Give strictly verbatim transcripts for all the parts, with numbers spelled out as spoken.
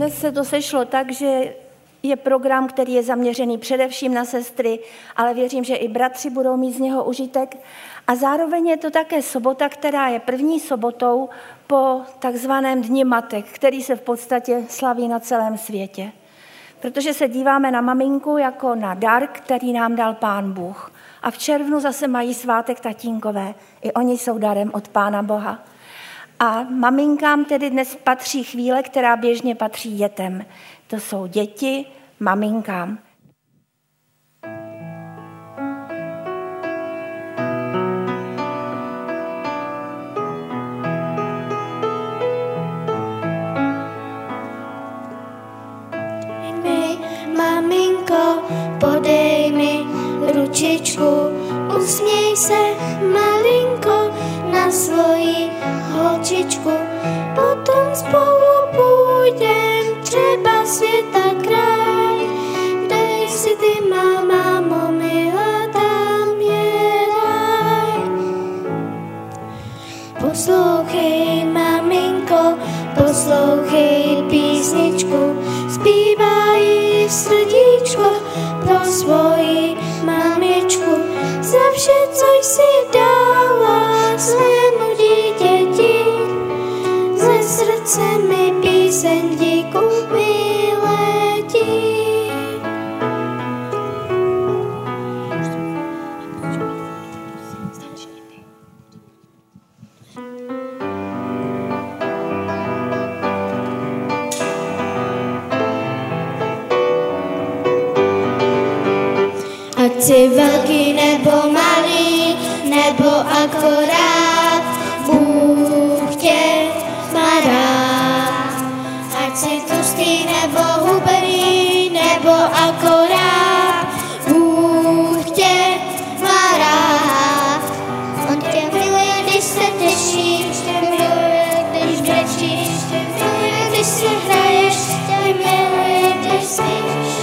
dnes se to sešlo tak, že je program, který je zaměřený především na sestry, ale věřím, že i bratři budou mít z něho užitek. A zároveň je to také sobota, která je první sobotou po takzvaném Dni matek, který se v podstatě slaví na celém světě. Protože se díváme na maminku jako na dar, který nám dal Pán Bůh. A v červnu zase mají svátek tatínkové. I oni jsou darem od Pána Boha. A maminkám tedy dnes patří chvíle, která běžně patří dětem. To jsou děti maminkám. Maminko, podej mi ručičku, usměj se malinko na svoji holčičku. Potom spolu půjdem třeba světa kraj, kde jsi ty má, mámo milá, tam je raj. Poslouchej maminko, poslouchej písničku, zpívají srdíčko pro svoji mamičku. Za vše, co jsi dala svému dítěti, ze srdce mi píseň díku vyletí. Ať jsi velký nebo malý, nebo akorát, Bůh tě má rád. Ať jsi tlustý nebo hubený, nebo akorát, Bůh tě má rád. On tě miluje, když se těšíš, tě miluje, když brečíš, tě miluje, když se hraješ, tě miluje, když spíš.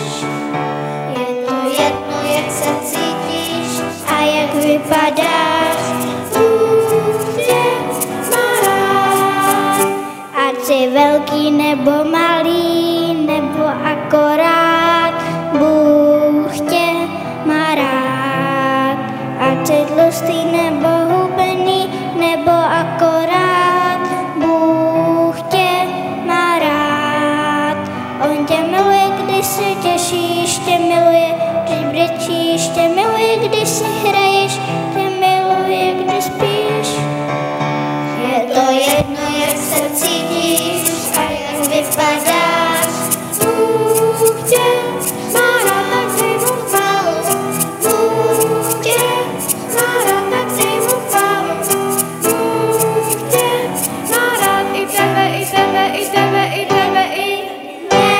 Jak se cítíš a jak vypadáš, Bůh tě má rád. Ať jsi velký nebo malý, nebo akorát, Bůh tě má rád. Ať jsi tlustý nebo hubený, nebo akorát, Bůh tě má rád. On tě miluje, když se těšíš, tě miluje, když brečíš, tě miluje, když si hraješ, tě miluje, když spíš. Je to jedno, jak se cítíš a jak vypadáš, Bůh tě má rád, tak si mu chválu. Bůh tě má rád, tak si mu chválu. Bůh tě má rád i tebe, i tebe, i tebe, i tebe, i mě.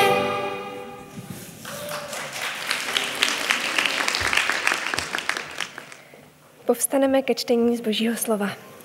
Povstaneme ke čtení z Božího slova.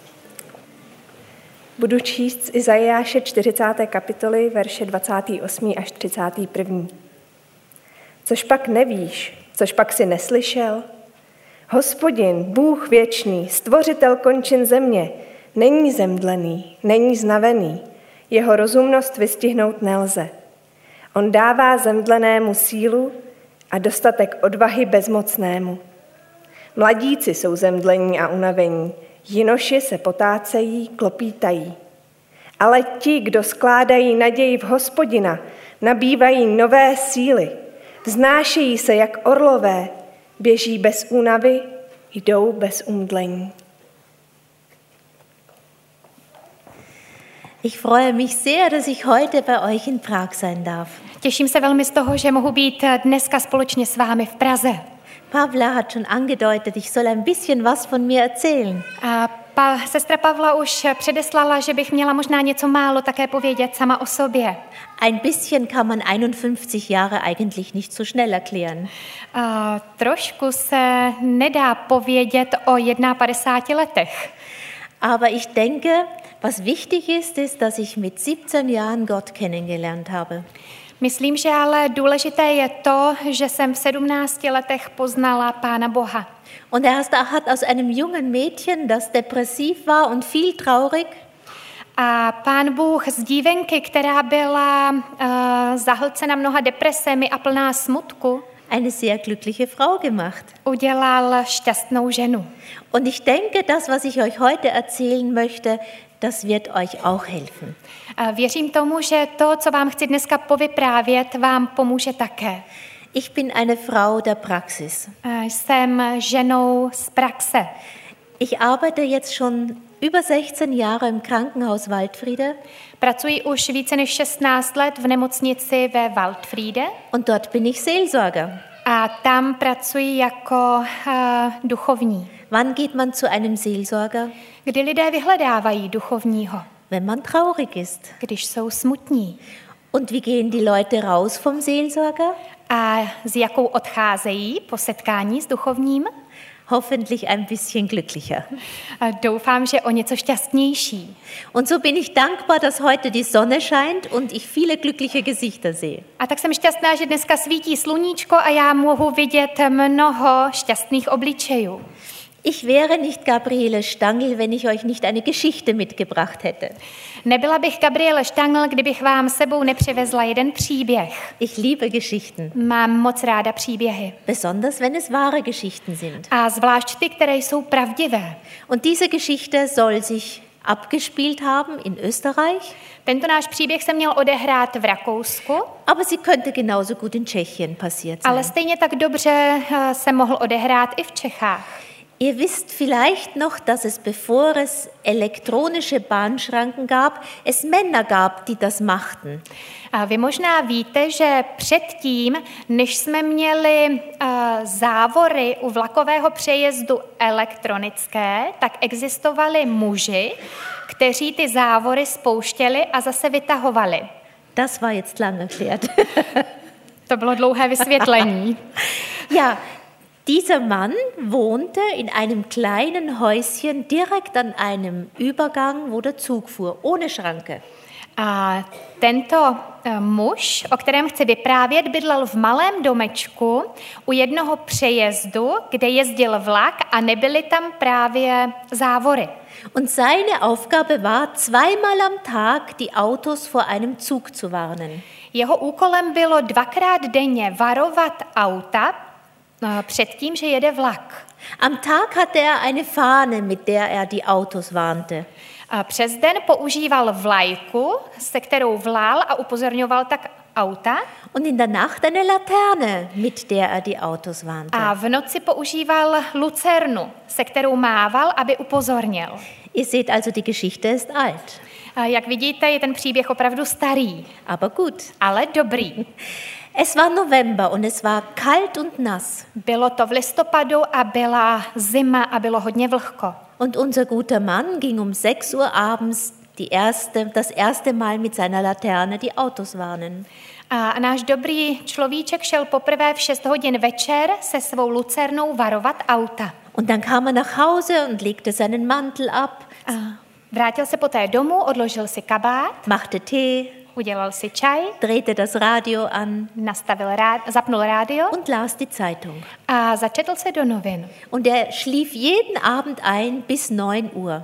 Budu číst z Izajáše čtyřicáté kapitoly, verše dvacátý osmý až třicátý první. Což pak nevíš, což pak si neslyšel? Hospodin, Bůh věčný, stvořitel končin země, není zemdlený, není znavený, jeho rozumnost vystihnout nelze. On dává zemdlenému sílu a dostatek odvahy bezmocnému. Mladíci jsou zemdlení a unavení, jinoši se potácejí, klopítají. Ale ti, kdo skládají naději v Hospodina, nabývají nové síly, vznášejí se jak orlové, běží bez únavy, jdou bez umdlení. Ich freue mich sehr, dass ich heute bei euch in Prag sein darf. Těším se velmi z toho, že mohu být dneska společně s vámi v Praze. Pavla hat schon angedeutet, ich soll ein bisschen was von mir erzählen. A pa, sestra Pavla už předeslala, že bych měla možná něco málo také povědět sama o sobě. Ein bisschen kann man einundfünfzig Jahre eigentlich nicht so schnell erklären. A trošku se nedá povědět o padesáti jedna letech. Aber ich denke, was wichtig ist, ist, dass ich mit siebzehn Jahren Gott kennengelernt habe. Myslím, že ale důležité je to, že jsem v sedmnácti letech poznala Pána Boha. Und er hat aus einem jungen Mädchen, das depressiv war und viel traurig, A Pán Bůh z dívenky, která byla uh, zahlcena mnoha depresemi a plná smutku, eine sehr glückliche Frau gemacht. udělal šťastnou ženu. Und ich denke, das, was ich euch heute erzählen möchte, das wird euch auch helfen. Uh, věřím tomu, že to, co vám chci dneska povyprávět, vám pomůže také. Ich bin eine Frau der Praxis. Uh, jsem ženou z praxe. Ich arbeite jetzt schon über sechzehn Jahre im Krankenhaus Waldfriede. Pracuji už více než šestnáct let v nemocnici ve Waldfriede Und dort bin ich Seelsorger. a tam pracuji jako uh, duchovní, Wann geht man zu einem Seelsorger? kdy lidé vyhledávají duchovního, Wenn man traurig ist. když jsou smutní. Und wie gehen die Leute raus vom Seelsorger? A s jakou odcházejí po setkání s duchovním? Hoffentlich ein bisschen glücklicher. A doufám, že o něco šťastnější. Und so bin ich dankbar, dass heute die Sonne scheint und ich viele glückliche Gesichter sehe. A tak jsem šťastná, že dneska svítí sluníčko a já mohu vidět mnoho šťastných obličejů. Ich wäre nicht Gabriele Stangl, wenn ich euch nicht eine Geschichte mitgebracht hätte. Nebyla bych Gabriele Stangl, kdybych vám sebou nepřivezla jeden příběh. Ich liebe Geschichten, Mám moc ráda příběhy. besonders wenn es wahre Geschichten sind. A zvlášť ty, které jsou pravdivé. Und diese Geschichte soll sich abgespielt haben in Österreich, Tento náš příběh se měl odehrát v Rakousku, aber sie könnte genauso gut in Tschechien passiert sein. ale stejně tak dobře eh, se mohl odehrát i v Čechách. Ihr wisst vielleicht noch, dass es, bevor es elektronische Bahnschranken gab, es Männer gab, die das machten. A vy možná víte, že předtím, než jsme měli uh, závory u vlakového přejezdu elektronické, tak existovali muži, kteří ty závory spouštěli a zase vytahovali. Das war jetzt lang erklärt. To bylo dlouhé vysvětlení. Ja, dieser Mann wohnte in einem kleinen Häuschen direkt an einem Übergang, wo der Zug fuhr, ohne Schranke. A tento uh, muž, o kterém chci vyprávět, bydlel v malém domečku u jednoho přejezdu, kde jezdil vlak a nebyly tam právě závory. Und seine Aufgabe war, zweimal am Tag die Autos vor einem Zug zu warnen. Jeho úkolem bylo dvakrát denně varovat auta uh, před tím, že jede vlak. Am Tag hatte er eine Fahne, mit der er die Autos warnte. A přes den používal vlajku, se kterou vlál a upozorňoval tak auta. Und in der Nacht eine Laterne, mit der er die Autos warnte. A v noci používal lucernu, se kterou mával, aby upozornil. Ihr seht also, die Geschichte ist alt. A jak vidíte, je ten příběh opravdu starý, Aber gut. ale dobrý. Es war November und es war kalt und nass. Bylo to v listopadu a byla zima a bylo hodně vlhko. Und unser guter Mann ging um sechs Uhr abends die erste, das erste Mal mit seiner Laterne die Autos warnen. A náš dobrý človíček šel poprvé v šest hodin večer se svou lucernou varovat auta. Und dann kam er nach Hause und legte seinen Mantel ab, A vrátil se poté domů, odložil si kabát, machte Tee, udělal si čaj, drehte das Radio an nastavil rád, zapnul rádio und las die Zeitung. a začetl se do novin. Und er schlief jeden Abend ein bis neun Uhr.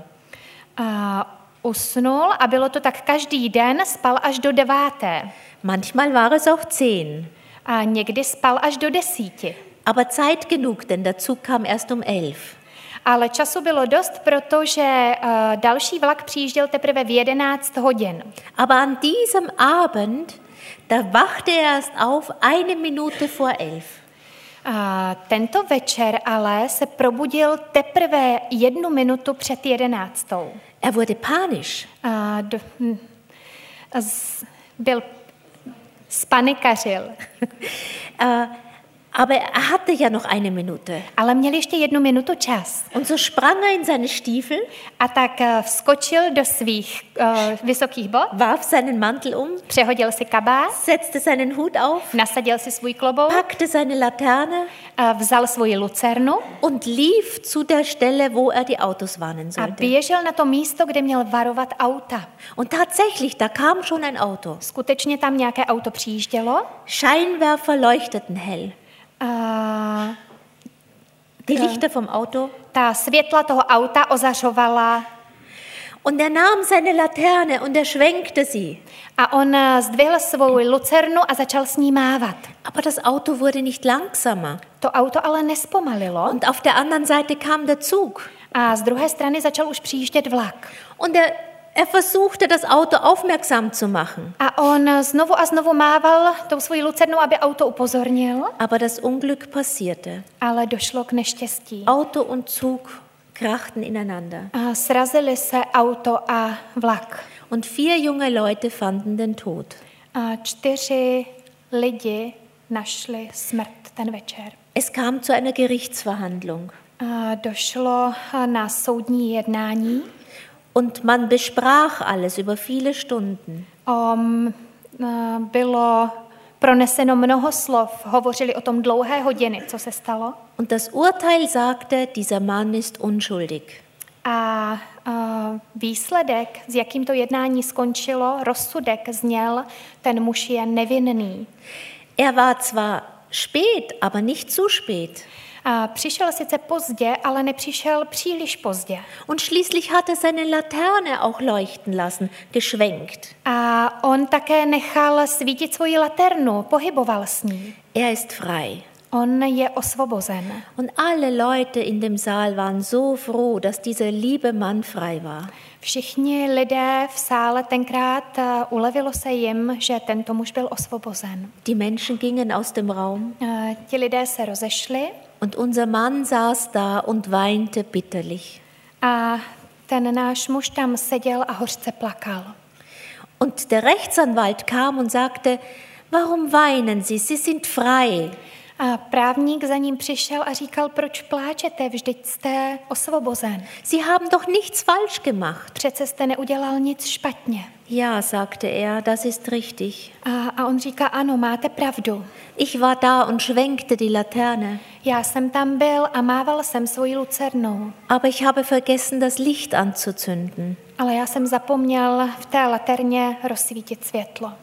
A usnul a bylo to tak každý den, spal až do deváté. Manchmal war es auch zehn. A někdy spal až do desíti. Aber Zeit genug, denn der Zug kam erst um elf. Ale času bylo dost, protože uh, další vlak přijížděl teprve v jedenáct hodin. Aber an diesem Abend, da wachte er erst auf eine Minute vor elf. A tento večer ale se probudil teprve jednu minutu před jedenáctou. Er wurde panisch. A do, hm, z, byl spanikařil. Äh, aber er hatte ja noch eine Minute. Ale měl ještě jednu minutu čas. Und so sprang er in seine Stiefel, A tak uh, vskočil do svých uh, vysokých bot, warf seinen Mantel um, přehodil si kabát, setzte seinen Hut auf, nasadil si svůj klobouk, packte seine Laterne uh, vzal svoji lucernu und lief zu der Stelle, wo er die Autos warnen a sollte. běžel na to místo, kde měl varovat auta. Und tatsächlich, da kam schon ein Auto. Skutečně tam nějaké auto přijíždělo. Scheinwerfer leuchteten hell. A Die Lichter vom Auto. ta světla toho auta ozařovala. Und er nahm seine Laterne und er schwenkte sie. A on zdvihl svou lucernu a začal s ní mávat. Aber das Auto wurde nicht langsamer. To auto ale nespomalilo Und auf der anderen Seite kam der Zug. a z druhé strany začal už přijíždět vlak. Und er, er versuchte, das Auto aufmerksam zu machen. A on znovu a znovu mával tou svojí lucernou, aby auto upozornil, Aber das Unglück passierte. ale došlo k neštěstí. Auto und Zug krachten ineinander. A srazili se auto a vlak. Und vier junge Leute fanden den Tod. A čtyři lidi našli smrt ten večer. Es kam zu einer Gerichtsverhandlung. A došlo na soudní jednání. Und man besprach alles über viele Stunden. Um, bylo proneseno mnoho slov, hovořili o tom dlouhé hodiny, co se stalo. Und das Urteil sagte, dieser Mann ist unschuldig. A uh, výsledek, s jakým to jednání skončilo, rozsudek zněl, ten muž je nevinný. Er war zwar spät, aber nicht zu spät. A přišel sice pozdě, ale nepřišel příliš pozdě. Und schließlich hat er seine Laterne auch leuchten lassen, geschwenkt. A on také nechal svítit svoji laternu, pohyboval s ní. Er ist frei. On je osvobozen. Und alle Leute in dem Saal waren so froh, dass dieser liebe Mann frei war. Všichni lidé v sále tenkrát uh, ulevilo se jim, že tento muž byl osvobozen. Die Menschen gingen aus dem Raum Uh, ti lidé se rozešli und unser Mann saß da und weinte bitterlich. a ten náš muž tam seděl a hořce plakal. Und der Rechtsanwalt kam und sagte, warum weinen Sie? Sie sind frei. A právník za ním přišel a říkal, proč pláčete, vždyť jste osvobozen. Sie haben doch nichts falsch gemacht. Přece jste neudělal nic špatně. Ja, sagte er, das ist richtig. A, a on říká, ano, máte pravdu. Ich war da und schwenkte die Laterne, Já jsem tam byl a mával jsem svojí lucernou, aber ich habe vergessen, das Licht anzuzünden. ale já jsem zapomněl v té laterně rozsvítit světlo.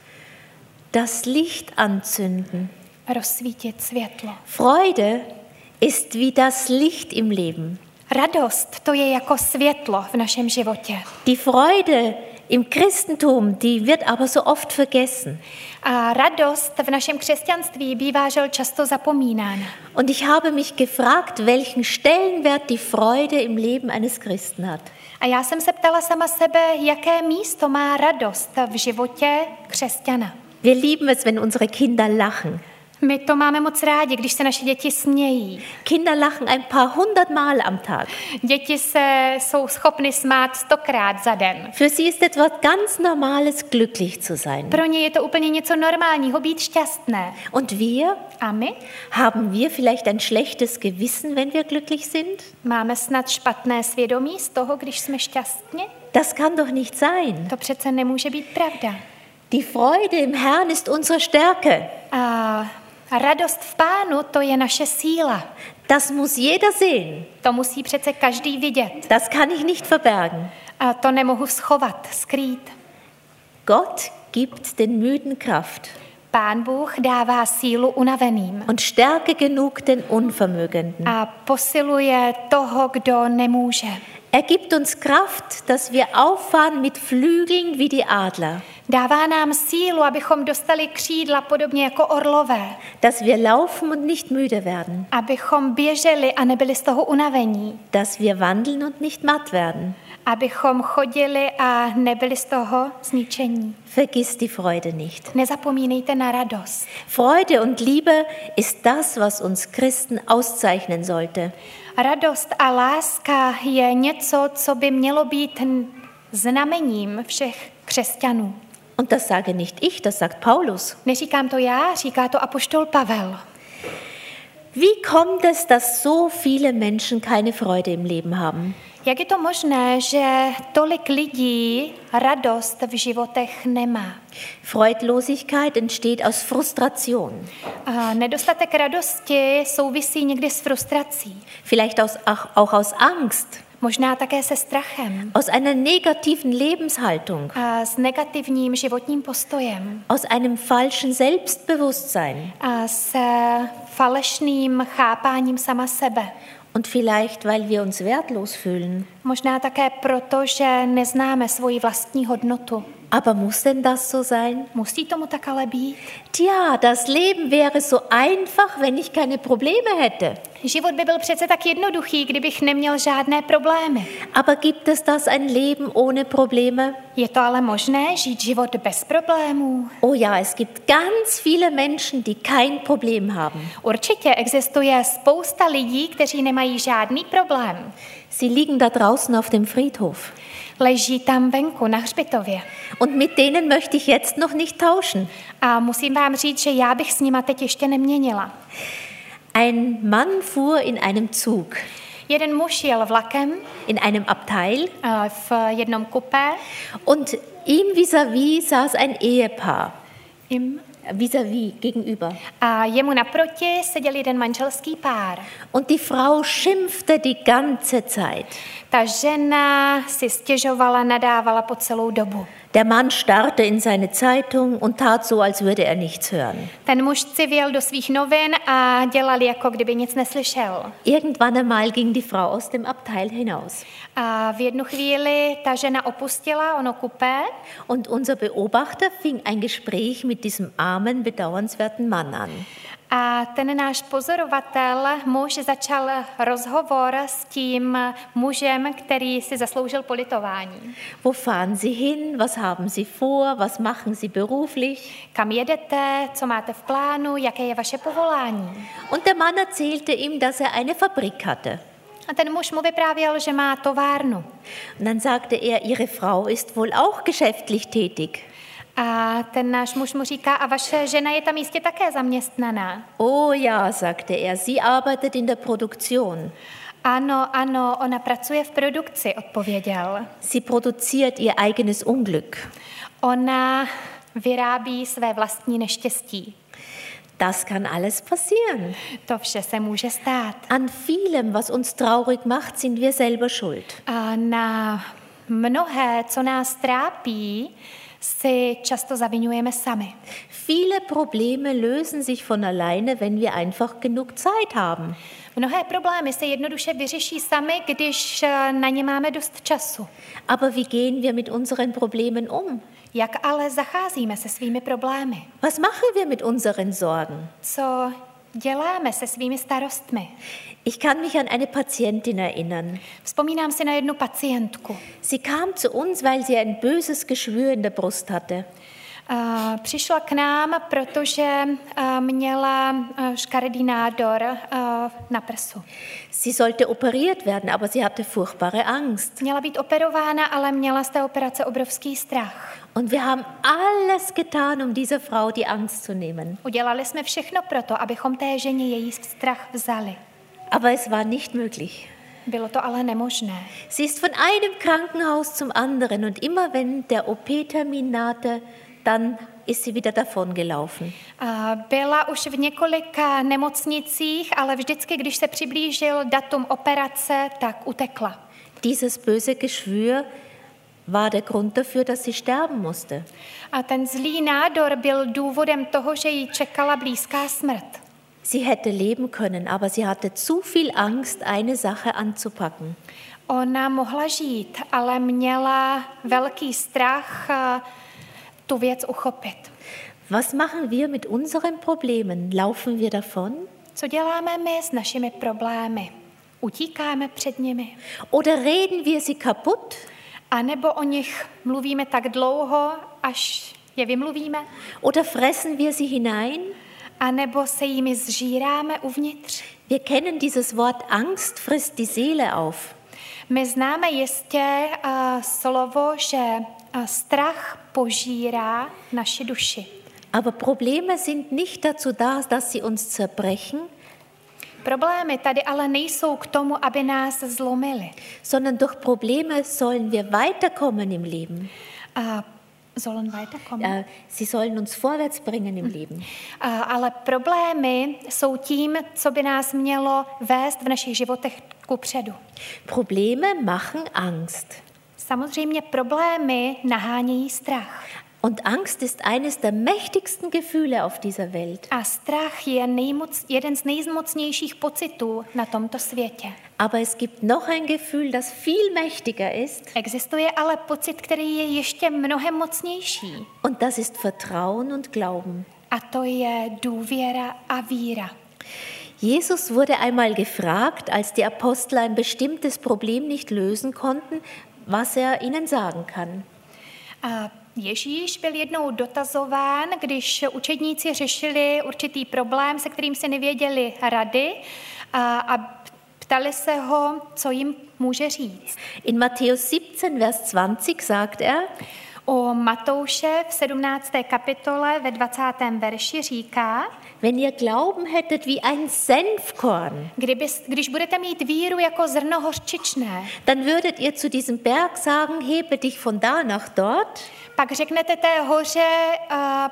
Das Licht anzünden. Rozsvítit světlo. Freude ist wie das Licht im Leben. Radost, to je jako světlo v našem životě. Die Freude im Christentum, die wird aber so oft vergessen. A radost v našem křesťanství bývá žel často zapomínána. Und ich habe mich gefragt, welchen Stellenwert die Freude im Leben eines Christen hat. A já jsem se ptala sama sebe, jaké místo má radost v životě křesťana. Wir lieben es, wenn unsere Kinder lachen. My to máme moc rádi, když se naše děti smějí. Kinder lachen ein paar hundert Mal am Tag. Děti se jsou schopny smát stokrát za den. Für sie ist etwas ganz Normales, glücklich zu sein. Pro ně je to úplně něco normálního, být šťastné. Und wir? A my? Haben wir vielleicht ein schlechtes Gewissen, wenn wir glücklich sind? Máme snad špatné svědomí z toho, když jsme šťastní? Das kann doch nicht sein. To přece nemůže být pravda. Die Freude im Herrn ist unsere Stärke. A radost v Pánu, to je naše síla. Das muss jeder sehen. To musí přece každý vidět. Das kann ich nicht verbergen. A to nemohu schovat, skrýt. Gott gibt den Müden Kraft Pán Bůh dává sílu unaveným und Stärke genug den Unvermögenden. a posiluje toho, kdo nemůže. Er gibt uns Kraft, dass wir auffahren mit Flügeln wie die Adler, Dává nám sílu, abychom dostali křídla podobně jako orlové, dass wir laufen und nicht müde werden, abychom běželi a nebyli z toho unavení, dass wir wandeln und nicht matt werden. abychom chodili a nebyli z toho zničení. Vergiss die Freude nicht. Nezapomínejte na radost. Freude und Liebe ist das, was uns Christen auszeichnen sollte. Radost a láska je něco, co by mělo být znamením všech křesťanů. Und das sage nicht ich, das sagt Paulus. Neříkám to já, říká to apoštol Pavel. Wie kommt es, dass so viele Menschen keine Freude im Leben haben? Jak je to možné, že tolik lidí radost v životech nemá? Freudlosigkeit entsteht aus Frustration, A nedostatek radosti souvisí někdy s frustrací, vielleicht aus, ach, auch aus Angst, možná také se strachem aus einer negativen Lebenshaltung, a s negativním životním postojem aus einem falschen Selbstbewusstsein. a s falešným chápáním sama sebe. Und vielleicht, weil wir uns wertlos fühlen. Možná také proto, že neznáme svoji vlastní hodnotu. Aber muss denn das so sein? Musí tomu tak ale být? Tja, das Leben wäre so einfach, wenn ich keine Probleme hätte. Život by byl přece tak jednoduchý, kdybych neměl žádné problémy. Aber gibt es das ein Leben ohne Probleme? Je to ale možné žít život bez problémů? Oh ja, es gibt ganz viele Menschen, die kein Problem haben. Určitě existuje spousta lidí, kteří nemají žádný problém. Sie liegen da draußen auf dem Friedhof. Leží tam venku na hřbitově. Und mit denen möchte ich jetzt noch nicht tauschen. A musím vám říct, že já bych s nima teď ještě neměnila. Ein Mann fuhr in einem Zug, Jeden muž jel vlakem in einem Abteil, eh, v jednom kupé. und ihm vis-à-vis saß ein Ehepaar. Jim. Vis-à-vis, gegenüber. A jemu naproti seděl jeden manželský pár. Und die Frau schimpfte die ganze Zeit. Ta žena si stěžovala, nadávala po celou dobu. Der Mann starrte in seine Zeitung und tat so, als würde er nichts hören. Ten muž civěl do svých novin a dělal, jako kdyby nic neslyšel. Irgendwann einmal ging die Frau aus dem Abteil hinaus. A v jednu chvíli ta žena opustila ono kupé Und unser Beobachter fing ein Gespräch mit diesem armen, bedauernswerten Mann an. a ten náš pozorovatel, muž, začal rozhovor s tím mužem, který si zasloužil politování. Wo fahren Sie hin? Was haben Sie vor? Was machen Sie beruflich? Kam jedete? Co máte v plánu? Jaké je vaše povolání? Und der Mann erzählte ihm, dass er eine Fabrik hatte. A ten muž mu vyprávěl, že má továrnu. Und dann sagte er, Ihre Frau ist wohl auch geschäftlich tätig. A ten náš muž mu říká, a vaše žena je tam jistě také zaměstnaná. Oh ja, sagte er, sie arbeitet in der Produktion. Ano, ano, ona pracuje v produkci, odpověděl. Sie produziert ihr eigenes Unglück. Ona vyrábí své vlastní neštěstí. Das kann alles passieren. To vše se může stát. An vielem, was uns traurig macht, sind wir selber schuld. A na mnohé, co nás trápí, si často zaviňujeme sami. Viele Probleme lösen sich von alleine, wenn wir einfach genug Zeit haben. Mnohé problémy se jednoduše vyřeší sami, když na ně máme dost času. Aber wie gehen wir mit unseren Problemen um? Jak ale zacházíme se svými problémy? Was machen wir mit unseren Sorgen? Co děláme se svými starostmi? Ich kann mich an eine Patientin erinnern. Vzpomínám si na jednu pacientku. Sie kam zu uns, weil sie ein böses Geschwür in der Brust hatte. Uh, přišla k nám, protože uh, měla uh, škaredý nádor uh, na prsu. Sie sollte operiert werden, aber sie hatte furchtbare Angst. Měla být operována, ale měla z té operace obrovský strach. Und wir haben alles getan, um dieser Frau die Angst zu nehmen. Udělali jsme všechno proto, abychom té ženě její strach vzali. Aber es war nicht möglich. Bylo to ale nemožné. Sie ist von einem Krankenhaus zum anderen und immer wenn der O P-Termin nahte, dann ist sie wieder davongelaufen. Byla už v několika nemocnicích, ale vždycky, když se přiblížil datum operace, tak utekla. Dieses böse Geschwür war der Grund dafür, dass sie sterben musste. A ten zlý nádor byl důvodem toho, že jí čekala blízká smrt. Sie hätte leben können, aber sie hatte zu viel Angst, eine Sache anzupacken. Ona mohla žít, ale měla velký strach tu věc uchopit. Was machen wir mit unseren Problemen? Laufen wir davon? Co děláme my s našimi problémy? Utíkáme před nimi? Oder reden wir sie kaputt? A nebo o nich mluvíme tak dlouho, až je vymluvíme? Oder fressen wir sie hinein? A nebo se jimi zžíráme uvnitř? Wir kennen dieses Wort Angst frisst die Seele auf. My známe jistě uh, slovo, že uh, strach požírá naši duši. Aber Probleme sind nicht dazu da, dass sie uns zerbrechen, Problémy tady ale nejsou k tomu, aby nás zlomily. sondern durch Probleme sollen wir weiterkommen im Leben. Uh, sollen weiterkommen. Äh, sie sollen uns vorwärts bringen im Leben. Uh, ale problémy jsou tím, co by nás mělo vést v našich životech kupředu. Probleme machen Angst. Samozřejmě problémy nahánějí strach. Und Angst ist eines der mächtigsten Gefühle auf dieser Welt. A strach je nejmoc, jeden z nejmocnějších pocitů na tomto světě. Aber es gibt noch ein Gefühl, das viel mächtiger ist. Existuje ale pocit, který je ještě mnohem mocnější. Und das ist Vertrauen und Glauben. A to je důvěra a víra. Jesus wurde einmal gefragt, als die Apostel ein bestimmtes Problem nicht lösen konnten, was er ihnen sagen kann. A Ježíš byl jednou dotazován, když učedníci řešili určitý problém, se kterým se nevěděli rady, a, a ptali se ho, co jim může říct. In Matthäus siebzehn, Vers zwanzig sagt er, U Matouše v sedmnácté kapitole ve dvacátém verši říká, wenn ihr Glauben hättet wie ein Senfkorn, kdyby, když budete mít víru jako zrno hořčičné, dann würdet ihr zu diesem Berg sagen, hebe dich von da nach dort. pak řeknete té hoře, uh,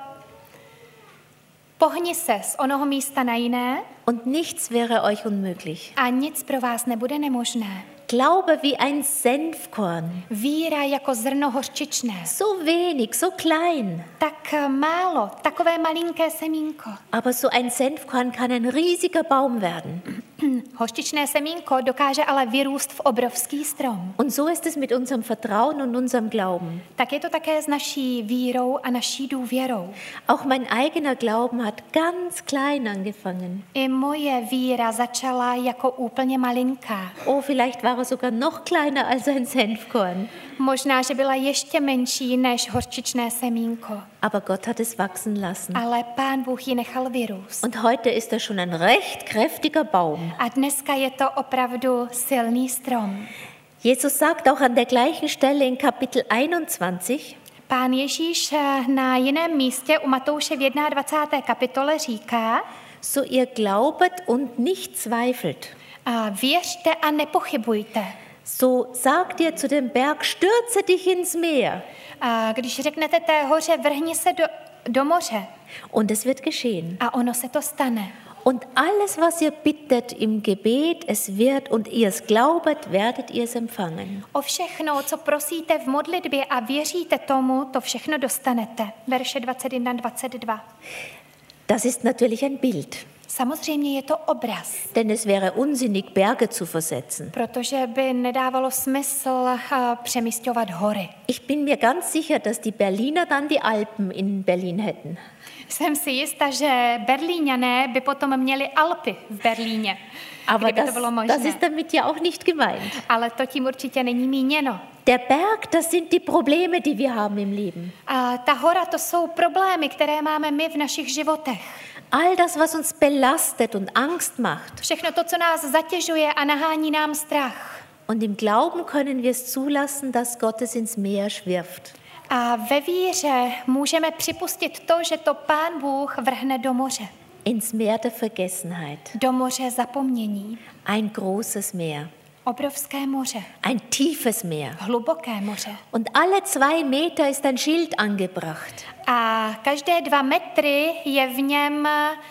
pohni se z onoho místa na jiné Und nichts wäre euch unmöglich. a nic pro vás nebude nemožné. Glaube wie ein Senfkorn. Víra jako zrno hořčičné. So wenig, so klein. Tak málo, takové malinké semínko. Aber so ein Senfkorn kann ein riesiger Baum werden. Hořčičné semínko dokáže ale vyrůst v obrovský strom. Und so ist es mit unserem Vertrauen und unserem Glauben. Tak je to také s naší vírou a naší důvěrou. Auch mein eigener Glauben hat ganz klein angefangen. I moje víra začala jako úplně malinká. Oh, vielleicht war er sogar noch kleiner als ein Senfkorn. Možná, že byla ještě menší než hořčičné semínko. Aber Gott hat es wachsen lassen. Ale Pán Bůh ji nechal vyrůst. Und heute ist er schon ein recht kräftiger Baum. A dneska je to opravdu silný strom. Jesus sagt auch an der gleichen Stelle in Kapitel einundzwanzig, Pán Ježíš na jiném místě u Matouše v dvacáté první kapitole říká, so ihr glaubet und nicht zweifelt. a věřte a nepochybujte. So sagt ihr zu dem Berg, stürze dich ins Meer. A když řeknete té hoře, vrhni se do, do moře. Und es wird geschehen. A ono se to stane. Und alles, was ihr bittet im Gebet, es wird und ihr es glaubet, werdet ihr es empfangen. O všechno, co prosíte v modlitbě a věříte tomu, to všechno dostanete. Verše dvacet jedna dvacet dva. Das ist natürlich ein Bild, Samozřejmě je to obraz, denn es wäre unsinnig, Berge zu versetzen. protože by nedávalo smysl uh, přemísťovat hory. Ich bin mir ganz sicher, dass die Berliner dann die Alpen in Berlin hätten. Jsem si jistá, že Berlíňané by potom měli Alpy v Berlíně, Aber kdyby to das, bylo možné. das ist damit ja auch nicht gemeint. Ale to tím určitě není míněno. Der Berg, das sind die Probleme, die wir haben im Leben. A ta hora, to jsou problémy, které máme my v našich životech. All das, was uns belastet und Angst macht. Všechno to, co nás zatěžuje a nahání nám strach. Und im Glauben können wir es zulassen, dass Gott es ins Meer wirft. A ve víře můžeme připustit to, že to Pán Bůh vrhne do moře. Ins Meer der Vergessenheit. Do moře zapomnění. Ein großes Meer. Obrovské moře. Ein tiefes Meer. Hluboké moře. Und alle zwei Meter ist ein Schild angebracht. A každé dva metry je v něm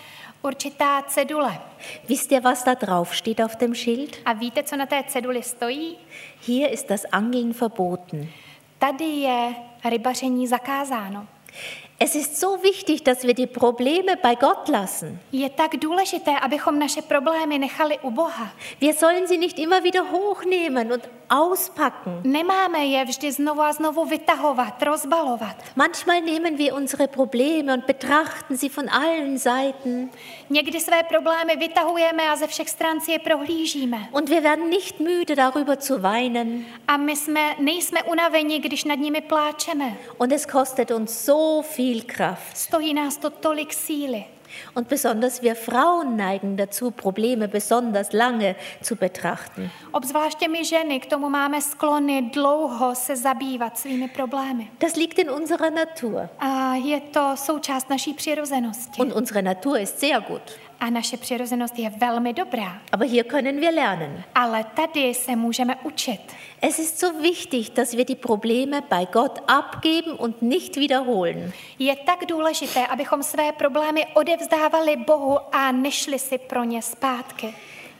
určitá cedule. Wisst ihr, was da drauf steht auf dem Schild? A víte, co na té ceduli stojí? Hier ist das Angeln verboten. Tady je rybaření zakázáno. Es ist so wichtig, dass wir die Probleme bei Gott lassen. Je tak důležité, abychom naše problémy nechali u Boha. Wir sollen sie nicht immer wieder hochnehmen und auspacken. Nemáme je vždy znovu a znovu vytahovat, rozbalovat. Manchmal nehmen wir unsere Probleme und betrachten sie von allen Seiten. Někdy své problémy vytahujeme a ze všech stran si je prohlížíme. Und wir werden nicht müde, darüber zu weinen. A my jsme, nejsme unaveni, když nad nimi pláčeme. Und es kostet uns so viel Kraft. Stojí nás to tolik síly. Und besonders wir Frauen neigen dazu, Probleme besonders lange zu betrachten. Obzvláště my ženy k tomu máme sklony dlouho se zabývat svými problémy. Das liegt in unserer Natur. A je to součást naší přirozenosti. Und unsere Natur ist sehr gut. A naše přirozenost je velmi dobrá. Aber hier können wir lernen. Ale tady se můžeme učit. Es ist so wichtig, dass wir die Probleme bei Gott abgeben und nicht wiederholen. Je tak důležité, abychom své problémy odevzdávali Bohu a nešli si pro ně zpátky.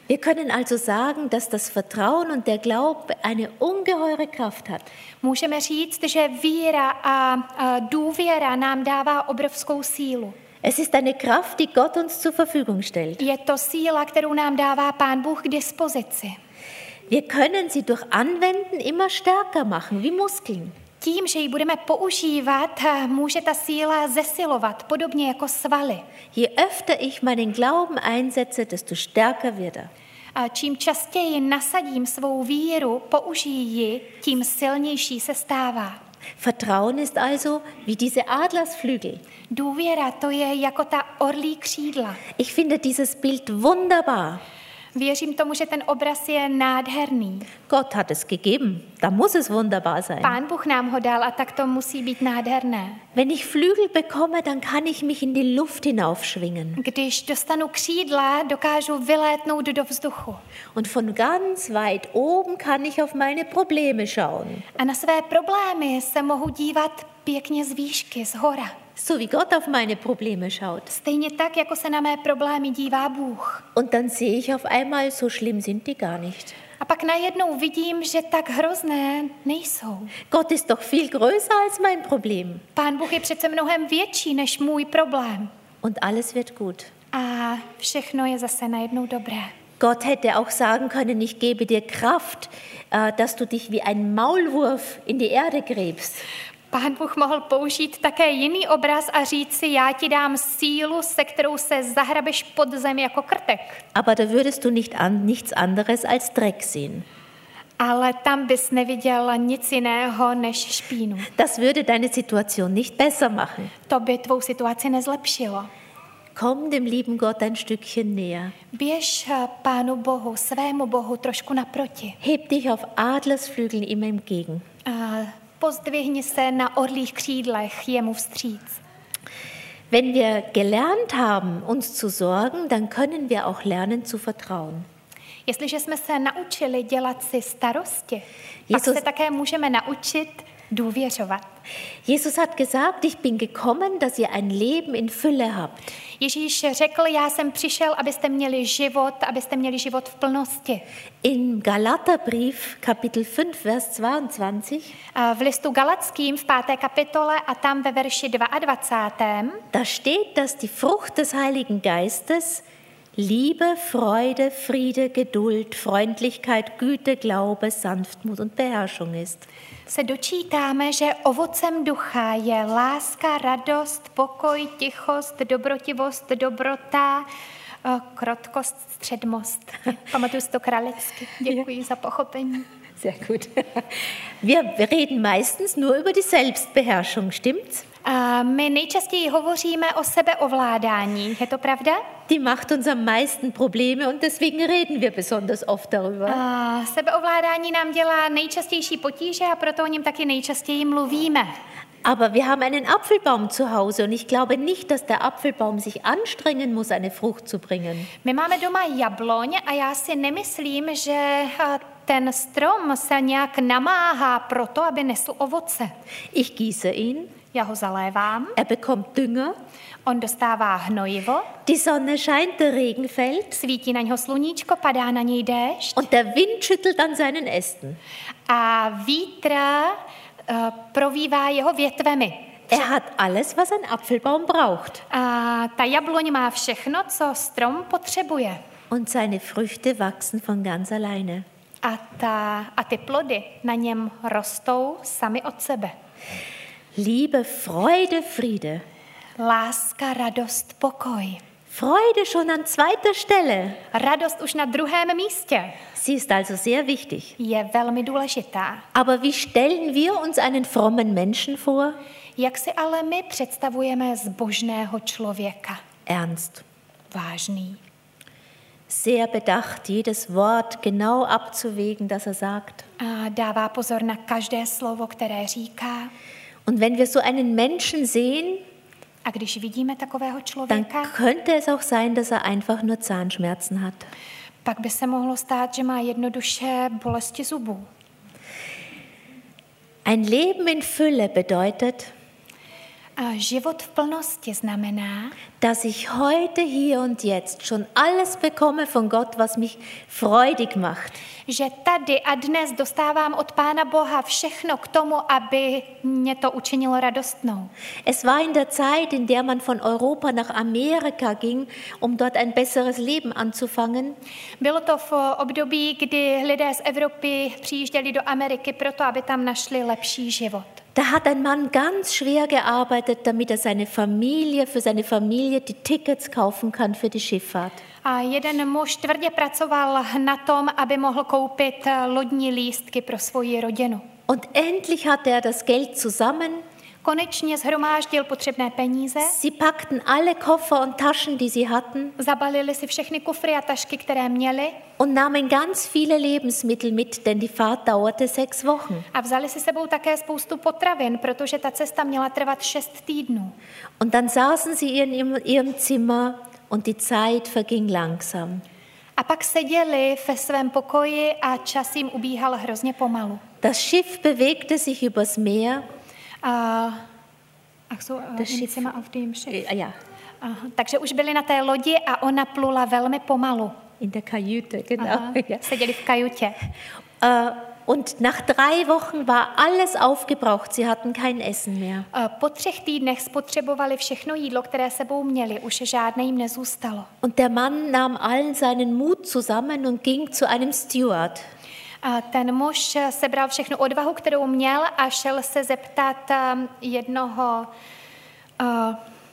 Wir können also sagen, dass das Vertrauen und der Glaube eine ungeheure Kraft hat. Můžeme říct, že víra a, a důvěra nám dává obrovskou sílu. Es ist eine Kraft, die Gott uns zur Verfügung stellt. Je to síla, kterou nám dává Pán Bůh k dispozici. Wir können sie durch Anwenden immer stärker machen, wie Muskeln. Tím, že ji budeme používat, může ta síla zesilovat, podobně jako svaly. Je öfter ich meinen Glauben einsetze, desto stärker wird er. A čím častěji nasadím svou víru, použiji ji, tím silnější se stává. Vertrauen ist also wie diese Adlersflügel. Důvěra, to je jako ta orlí křídla. Ich finde dieses Bild wunderbar. Věřím tomu, že ten obraz je nádherný. Gott hat es gegeben, da muss es wunderbar sein. Pán Bůh nám ho dal a tak to musí být nádherné. Wenn ich Flügel bekomme, dann kann ich mich in die Luft hinaufschwingen. Když dostanu křídla, dokážu vylétnout do vzduchu. Und von ganz weit oben kann ich auf meine Probleme schauen. A na své problémy se mohu dívat pěkně z výšky, z hora. So wie Gott auf meine Probleme schaut. Stejně tak, jako se na mé problémy dívá Bůh. Und dann sehe ich auf einmal, so schlimm sind die gar nicht. A pak najednou vidím, že tak hrozné nejsou. Gott ist doch viel größer als mein Problem. Pán Bůh je přece mnohem větší než můj problém. Und alles wird gut. A všechno je zase najednou dobré. Gott hätte auch sagen können, ich gebe dir Kraft, dass du dich wie ein Maulwurf in die Erde gräbst. Pán Bůh mohl použít také jiný obraz a říct si, já ti dám sílu, se kterou se zahrabeš pod zem jako krtek. Aber da würdest du nicht an, nichts anderes als Dreck sehen. Ale tam bys neviděl nic jiného než špínu. Das würde deine Situation nicht besser machen. To by tvou situaci nezlepšilo. Komm dem lieben Gott ein Stückchen näher. Běž Pánu Bohu, svému Bohu trošku naproti. Heb dich auf Adlersflügeln ihm entgegen. A pozdvihni se na orlích křídlech jemu vstříc. Wenn wir gelernt haben, uns zu sorgen, dann können wir auch lernen zu vertrauen. Jestliže jsme se naučili dělat si starosti, Jesus, pak se také můžeme naučit důvěřovat. Jesus hat gesagt, ich bin gekommen, dass ihr ein Leben in Fülle habt. Ježíš řekl, já jsem přišel, abyste měli život, abyste měli život v plnosti. In Galaterbrief, Kapitel fünf, Vers zweiundzwanzig, V listu Galatským v páté kapitole a tam ve verši dvacátém druhém da steht, dass die Frucht des Heiligen Geistes Liebe, Freude, Friede, Geduld, Freundlichkeit, Güte, Glaube, Sanftmut und Beherrschung ist. se dočítáme, že ovocem ducha je láska, radost, pokoj, tichost, dobrotivost, dobrota, krotkost, středmost. Pamatuju si to kralicky. Děkuji za pochopení. Sehr gut. Wir reden meistens nur über die Selbstbeherrschung, stimmt's? A my nejčastěji hovoříme o sebeovládání. Je to pravda? Die macht uns am meisten Probleme und deswegen reden wir besonders oft darüber. A sebeovládání nám dělá nejčastější potíže a proto o něm taky nejčastěji mluvíme. Aber wir haben einen Apfelbaum zu Hause und ich glaube nicht, dass der Apfelbaum sich anstrengen muss, eine Frucht zu bringen. My máme doma jabloň a já si nemyslím, že ten strom se nějak namáhá proto, aby nesl ovoce. Ich gieße ihn. Já ho zalévám. Er bekommt Dünger. On dostává hnojivo. Die Sonne scheint, der Regen fällt. Svítí na něho sluníčko, padá na něj déšť. Und der Wind schüttelt an seinen Ästen. A vítr uh, provívá jeho větvemi. Er hat alles, was ein Apfelbaum braucht. A ta jabloň má všechno, co strom potřebuje. Und seine Früchte wachsen von ganz alleine. A, ta, a ty plody na něm rostou sami od sebe. Liebe, Freude, Friede. Láska, radost, pokoj. Freude schon an zweiter Stelle. Radost už na druhém místě. Sie ist also sehr wichtig. Je velmi důležitá. Aber wie stellen wir uns einen frommen Menschen vor? Jak si ale my představujeme zbožného člověka? Ernst. Vážný. Sehr bedacht, jedes Wort genau abzuwägen, das er sagt. A dává pozor na každé slovo, které říká. Und wenn wir so einen Menschen sehen, a když vidíme takového dann člověka, könnte es auch sein, dass er einfach nur Zahnschmerzen hat. pak by se mohlo stát, že má jednoduše bolesti zubů. Ein Leben in Fülle bedeutet, A život v plnosti znamená, dass ich heute, hier und jetzt schon alles bekomme von Gott, was mich freudig macht. že tady a dnes dostávám od Pána Boha všechno k tomu, aby mě to učinilo radostnou. Es war in der Zeit, in der man von Europa nach Amerika ging, um dort ein besseres Leben anzufangen. Bylo to v období, kdy lidé z Evropy přijížděli do Ameriky proto, aby tam našli lepší život. Da hat ein Mann ganz schwer gearbeitet, damit er seine Familie, für seine Familie die Tickets kaufen kann für die Schifffahrt. A jeden muž tvrdě pracoval na tom, aby mohl koupit lodní lístky pro svoji rodinu. Und endlich hatte er das Geld zusammen. Konečně shromáždil potřebné peníze. Sie packten alle Koffer und Taschen, die sie hatten, Zabalili si všechny kufry a tašky, které měli, und nahmen ganz viele Lebensmittel mit, denn die Fahrt dauerte sechs Wochen. a vzali si sebou také spoustu potravin, protože ta cesta měla trvat šest týdnů. Und dann saßen sie in ihrem, ihrem Zimmer und die Zeit verging langsam. A pak seděli ve svém pokoji a čas jim ubíhal hrozně pomalu. Das Schiff bewegte sich übers Meer. A, ach so, Das Schiff. Zimmer auf dem Schiff. Äh, ja, Aha, takže už byli na té lodi a ona plula velmi pomalu. in der Kajüte, genau. Aha, Ja. seděli v kajutě. Äh, und nach drei Wochen war alles aufgebraucht. Sie hatten kein Essen mehr. A po třech týdnech spotřebovali všechno jídlo, které sebou měli, už žádné jim nezůstalo. Und der Mann nahm allen seinen Mut zusammen und ging zu einem Steward. A ten muž sebral všechnu odvahu, kterou měl, a šel se zeptat um, jednoho uh,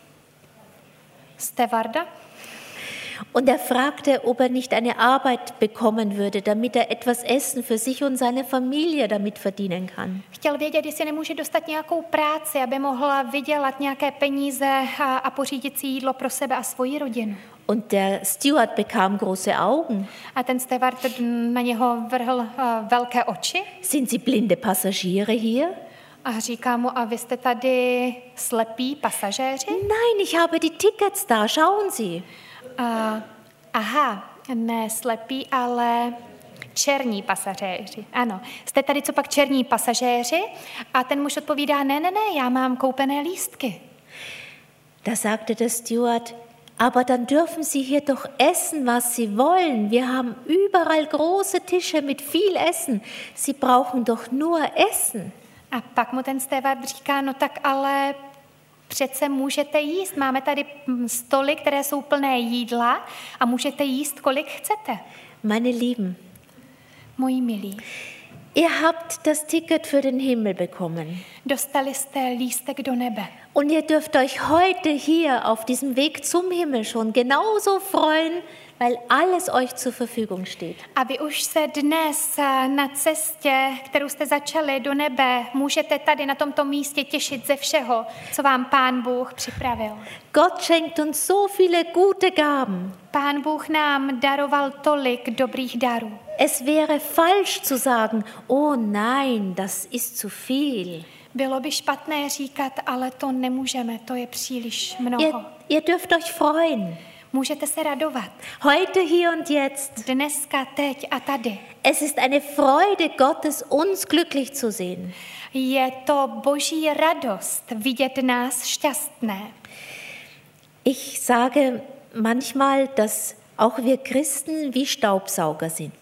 stevarda. Und er fragte, ob er nicht eine Arbeit bekommen würde, damit er etwas Essen für sich und seine Familie damit verdienen kann. Chtěl vědět, jestli nemůže dostat nějakou práci, aby mohla vydělat nějaké peníze a, a pořídit si jídlo pro sebe a svoji rodinu. Und der Steward bekam große Augen. A ten steward na něho vrhl uh, velké oči Sind Sie blinde Passagiere hier? a říká mu, a vy jste tady slepí pasažéři? Nein, ich habe die Tickets da, schauen Sie. Uh, aha, ne slepí, ale černí pasažéři. Ano, jste tady co pak černí pasažéři? A ten muž odpovídá, ne, ne, ne, já mám koupené lístky. Da sagte der Steward, aber dann dürfen Sie hier doch essen, was Sie wollen. Wir haben überall große Tische mit viel Essen. Sie brauchen doch nur essen. A pak mu ten steward říká, no tak ale přece můžete jíst. Máme tady stoly, které jsou plné jídla a můžete jíst, kolik chcete. Meine Lieben, Moji milí, ihr habt das Ticket für den Himmel bekommen. dostali jste lístek do nebe. Und ihr dürft euch heute hier auf diesem Weg zum Himmel schon genauso freuen, weil alles euch zur Verfügung steht. A vy už se dnes na cestě, kterou jste začali do nebe, můžete tady na tomto místě těšit ze všeho, co vám Pán Bůh připravil. Gott schenkt uns so viele gute Gaben. Pán Bůh nám daroval tolik dobrých darů. Es wäre falsch zu sagen, oh nein, das ist zu viel. Bylo by špatné říkat, ale to nemůžeme, to je příliš mnoho. Ihr, ihr dürft euch freuen. Můžete se radovat. Heute, hier und jetzt. Dneska, teď a tady. Es ist eine Freude Gottes, uns glücklich zu sehen. Je to boží radost vidět nás šťastné. Ich sage manchmal, dass auch wir Christen wie Staubsauger sind.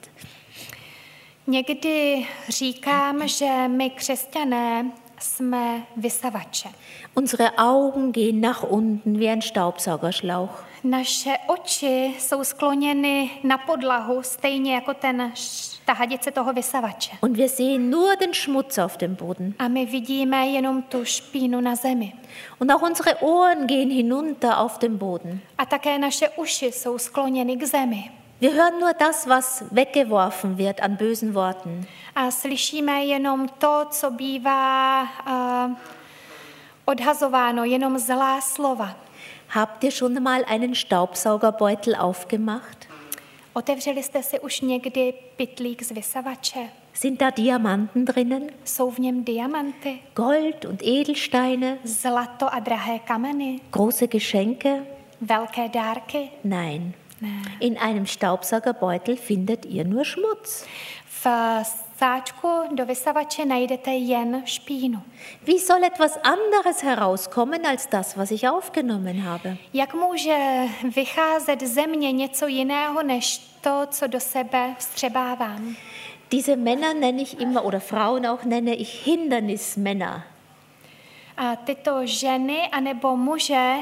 Někdy říkám, že my křesťané jsme vysavače. Unsere Augen gehen nach unten wie ein Staubsaugerschlauch. Naše oči jsou skloněny na podlahu, stejně jako ten, ta hadice toho vysavače. Und wir sehen nur den Schmutz auf dem Boden. A my vidíme jenom tu špínu na zemi. Und auch unsere Ohren gehen hinunter auf den Boden. A také naše uši jsou skloněny k zemi. Wir hören nur das, was weggeworfen wird an bösen Worten. A slyšíme jenom to, co bývá uh, odhazováno, jenom zlá slova. Habt ihr schon mal einen Staubsaugerbeutel aufgemacht? Otevřeli jste si už někdy pytlík z vysavače? Sind da Diamanten drinnen? Jsou v něm diamanty, Gold und Edelsteine? zlato a drahé kameny, Große Geschenke? velké dárky? Nein. Ne. In einem Staubsaugerbeutel findet ihr nur Schmutz. V sáčku do vysavače najdete jen špínu. Wie soll etwas anderes herauskommen als das, was ich aufgenommen habe? Jak může vycházet ze mě něco jiného, než to, co do sebe vstřebávám? Diese Männer nenne ich immer, oder Frauen auch nenne ich Hindernismänner. A tyto ženy anebo muže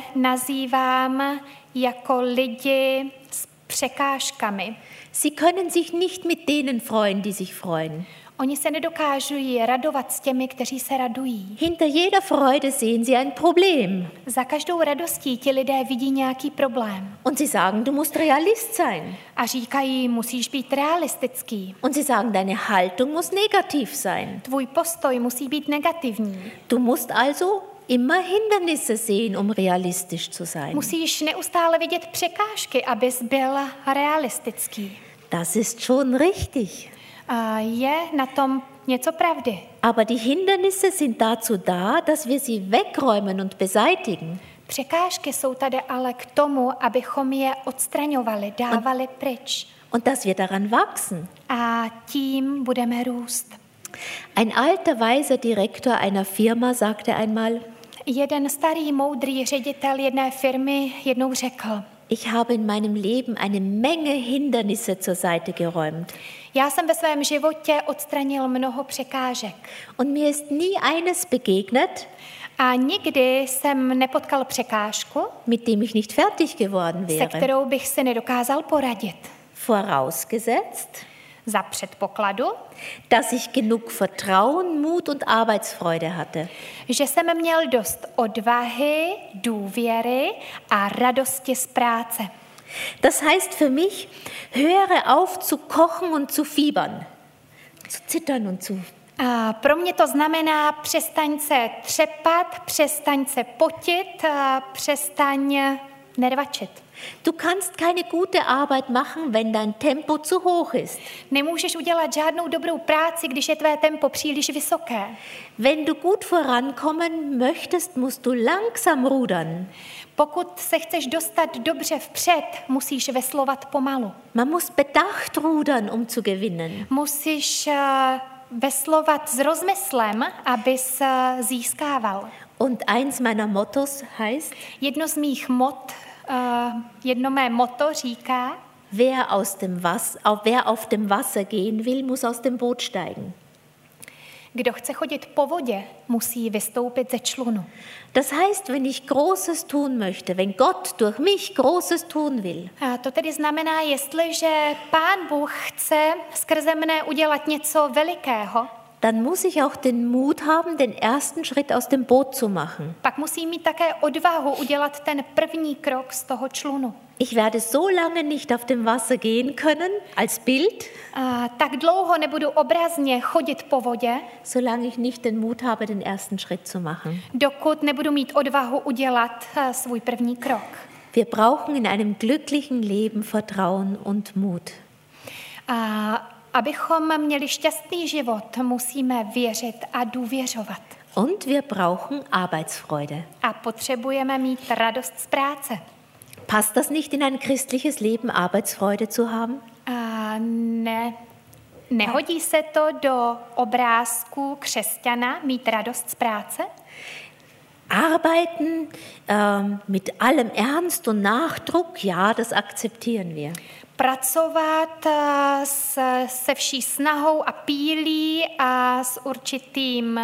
nazývám jako lidi s překážkami. Sie können sich nicht mit denen freuen, die sich freuen. Oni se nedokáží radovat s těmi, kteří se radují. Hinter jeder Freude sehen sie ein Problem. Za každou radostí ti lidé vidí nějaký problém. Und sie sagen, du musst Realist sein. A říkají, musíš být realistický. Und sie sagen, deine Haltung muss negativ sein. Tvůj postoj musí být negativní. Du musst also immer Hindernisse sehen, um realistisch zu sein. Musíš neustále vidět překážky, abys byl realistický. Das ist schon richtig. A je na tom něco pravdy. Aber die Hindernisse sind dazu da, dass wir sie wegräumen und beseitigen. Překážky jsou tady ale k tomu, abychom je odstraňovali, dávali pryč. Und dass wir daran wachsen. A tím budeme růst. Ein alter, weiser Direktor einer Firma sagte einmal, Jeden starý, moudrý ředitel jedné firmy jednou řekl, ich habe in meinem Leben eine Menge Hindernisse zur Seite geräumt. já jsem ve svém životě odstranil mnoho překážek. Und mir ist nie eines begegnet, A nikdy jsem nepotkal překážku, mit dem ich nicht fertig geworden se wäre. kterou bych si nedokázal poradit. Vorausgesetzt, Za předpokladu, dass ich genug Vertrauen, Mut und Arbeitsfreude hatte. že jsem měl dost odvahy, důvěry a radosti z práce. Das heißt für mich, höre auf zu kochen und zu fiebern, zu zittern und zu... A pro mě to znamená přestaň se třepat, přestaň se potit, a přestaň nervačit. Du kannst keine gute Arbeit machen, wenn dein Tempo zu hoch ist. Nemůžeš udělat žádnou dobrou práci, když je tvé tempo příliš vysoké. Wenn du gut vorankommen möchtest, musst du langsam rudern. Pokud se chceš dostat dobře vpřed, musíš veslovat pomalu. Man muss bedacht rudern, um zu gewinnen. Musíš eh, veslovat s rozmyslem, abys eh, získával. Und eins meiner Mottos heißt, Jedno z mých mot, eh, jedno mé moto říká, wer, aus dem Wasser, wer auf dem Wasser gehen will, muss aus dem Boot steigen. kdo chce chodit po vodě, musí vystoupit ze člunu. Das heißt, wenn ich Großes tun möchte, wenn Gott durch mich Großes tun will, A to tedy znamená, jestliže Pán Bůh chce skrze mne udělat něco velikého, dann muss ich auch den Mut haben, den ersten Schritt aus dem Boot zu machen. pak musí mít také odvahu udělat ten první krok z toho člunu. Ich werde so lange nicht auf dem Wasser gehen können, als Bild, A tak dlouho nebudu obrazně chodit po vodě, solange ich nicht den Mut habe, den ersten Schritt zu machen. dokud nebudu mít odvahu udělat eh, svůj první krok. Wir brauchen in einem glücklichen Leben Vertrauen und Mut. A abychom měli šťastný život, musíme věřit a důvěřovat. Und wir brauchen Arbeitsfreude. A potřebujeme mít radost z práce. Passt das nicht in ein christliches Leben, Arbeitsfreude zu haben? A ne, nehodí se to do obrázku křesťana mít radost z práce? Arbeiten ähm, mit allem Ernst und Nachdruck, ja, das akzeptieren wir. Pracovat eh, s, se vší snahou a pílí a s určitým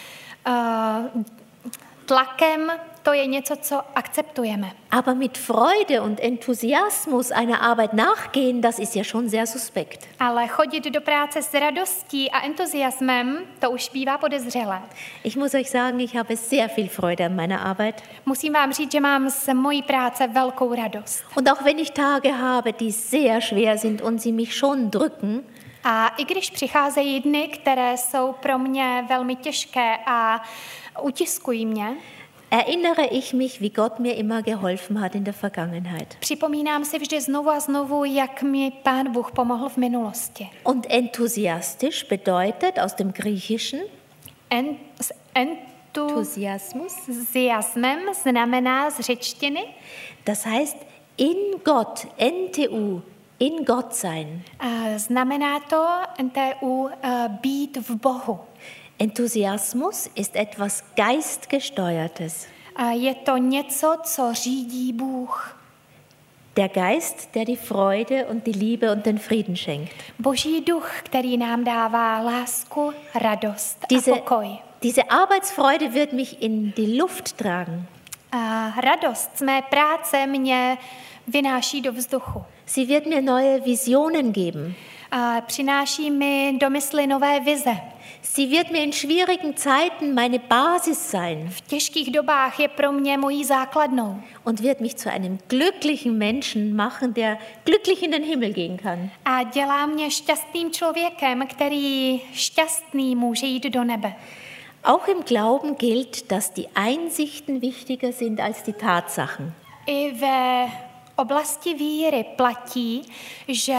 uh, tlakem, to je něco, co akceptujeme. Aber mit Freude und Enthusiasmus einer Arbeit nachgehen, das ist ja schon sehr suspekt. Ale chodit do práce s radostí a entuziasmem, to už bývá podezřelé. Ich muss euch sagen, ich habe sehr viel Freude an meiner Arbeit. Musím vám říct, že mám z mojí práce velkou radost. Und auch wenn ich Tage habe, die sehr schwer sind und sie mich schon drücken, A i když přicházejí dny, které jsou pro mě velmi těžké a utiskují mě, erinnere ich mich, wie Gott mir immer geholfen hat in der Vergangenheit. připomínám si vždy znovu a znovu, jak mi Pán Bůh pomohl v minulosti. Und enthusiastisch bedeutet aus dem Griechischen En, s Enthusiasmus. entuziasmem znamená z řečtiny Das heißt, in Gott, N T U, in Gott sein. A znamená to N T U uh, být v Bohu. Enthusiasmus ist etwas Geistgesteuertes. A je to něco, co řídí Bůh. Der Geist, der die Freude und die Liebe und den Frieden schenkt. Boží duch, který nám dává lásku, radost Diese, a pokoj. diese Arbeitsfreude wird mich in die Luft tragen. A radost z mé práce mě vynáší do vzduchu. Sie wird mir neue Visionen geben. A přináší mi do mysli nové vize. Sie wird mir in schwierigen Zeiten meine Basis sein. V těžkých dobách je pro mě mojí základnou. Und wird mich zu einem glücklichen Menschen machen, der glücklich in den Himmel gehen kann. A dělá mě šťastným člověkem, který šťastný může jít do nebe. Auch im Glauben gilt, dass die Einsichten wichtiger sind als die Tatsachen. I ve oblasti víry platí, že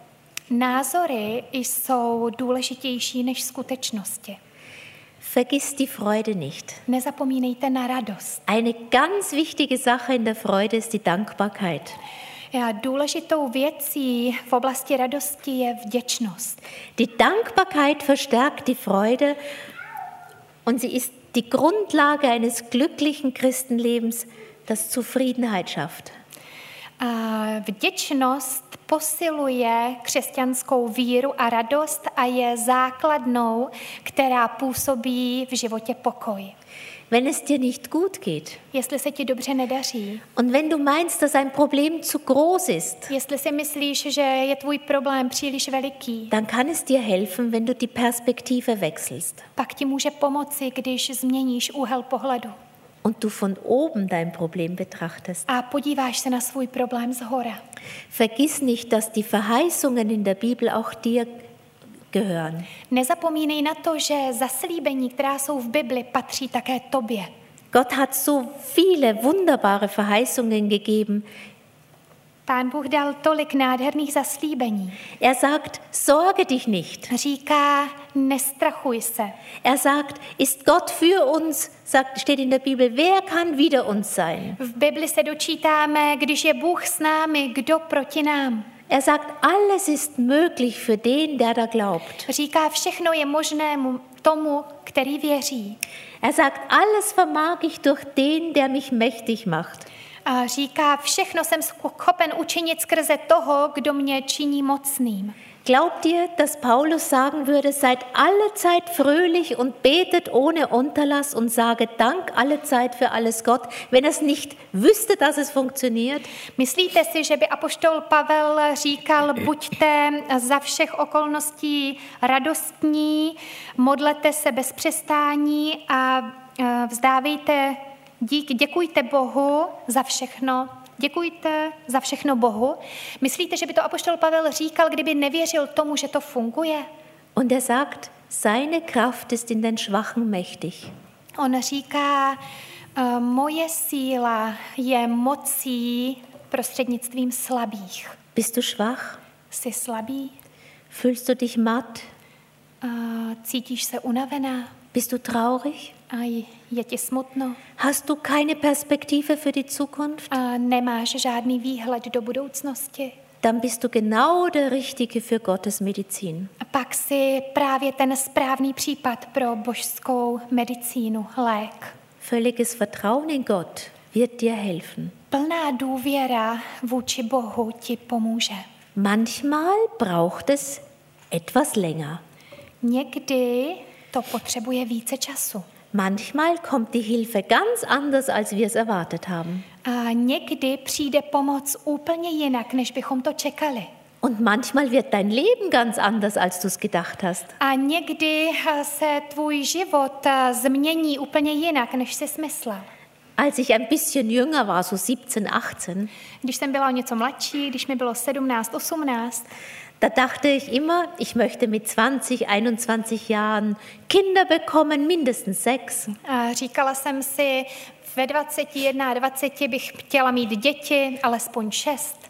názory jsou důležitější než skutečnosti. Vergiss die Freude nicht. Nezapomínejte na radost. Eine ganz wichtige Sache in der Freude ist die Dankbarkeit. A důležitou věcí v oblasti radosti je vděčnost. Die Dankbarkeit verstärkt die Freude und sie ist die Grundlage eines glücklichen Christenlebens, das Zufriedenheit schafft. A vděčnost posiluje křesťanskou víru a radost a je základnou, která působí v životě pokoj. Wenn es dir nicht gut geht Jestli se ti dobře nedaří, und wenn du meinst, dass ein Problem zu groß ist, jestli si myslíš, že je tvůj problém příliš veliký, dann kann es dir helfen, wenn du die Perspektive wechselst pak ti může pomoci, když změníš úhel pohledu und du von oben dein Problem betrachtest. a podíváš se na svůj problém zhora. Vergiss nicht, dass die Verheißungen in der Bibel auch dir gehören. Nezapomínej na to, že zaslíbení, která jsou v Bibli, patří také tobě. Gott hat so viele wunderbare Verheißungen gegeben. Pán Bůh dal tolik nádherných zaslíbení. Er sagt, sorge dich nicht. Říká, nestrachuj se. Er sagt, ist Gott für uns, sagt, steht in der Bibel, wer kann wider uns sein? V Bibli se dočítáme, když je Bůh s námi, kdo proti nám. Er sagt, alles ist möglich für den, der da glaubt. Říká, všechno je možné tomu, který věří. Er sagt, alles vermag ich durch den, der mich mächtig macht. A říká, všechno jsem schopen učinit skrze toho, kdo mě činí mocným. Glaubt ihr, dass Paulus sagen würde, seid alle Zeit fröhlich und betet ohne Unterlass und sage Dank alle Zeit für alles Gott, wenn er es nicht wüsste, dass es funktioniert? Myslíte si, že by apoštol Pavel říkal, buďte za všech okolností radostní, modlete se bez přestání a vzdávejte dík, děkujte Bohu za všechno, děkujte za všechno Bohu. Myslíte, že by to apoštol Pavel říkal, kdyby nevěřil tomu, že to funguje? Und er sagt, seine Kraft ist in den Schwachen mächtig. On říká, moje síla je mocí prostřednictvím slabých. Bist du schwach? Jsi slabý? Fühlst du dich matt? Cítíš se unavená? Bist du traurig? A je ti smutno? Hast du keine Perspektive für die Zukunft? A nemáš žádný výhled do budoucnosti? Dann bist du genau der Richtige für Gottes Medizin. A pak si právě ten správný případ pro božskou medicínu, lék. Völliges Vertrauen in Gott wird dir helfen. Plná důvěra vůči Bohu ti pomůže. Manchmal braucht es etwas länger. Někdy to potřebuje více času. Manchmal kommt die Hilfe ganz anders, als wir es erwartet haben. A někdy přijde pomoc úplně jinak, než bychom to čekali. Und manchmal wird dein Leben ganz anders, als du es gedacht hast. A někdy se tvůj život změní úplně jinak, než jsi smyslel. Als ich ein bisschen jünger war, so siebzehn, achtzehn, Když jsem byla o něco mladší, když mi bylo sedmnáct, osmnáct, da dachte ich immer, ich möchte mit zwanzig, einundzwanzig Jahren Kinder bekommen, mindestens sechs. A říkala jsem si, ve dvaceti jedné, dvaceti bych chtěla mít děti, alespoň šest.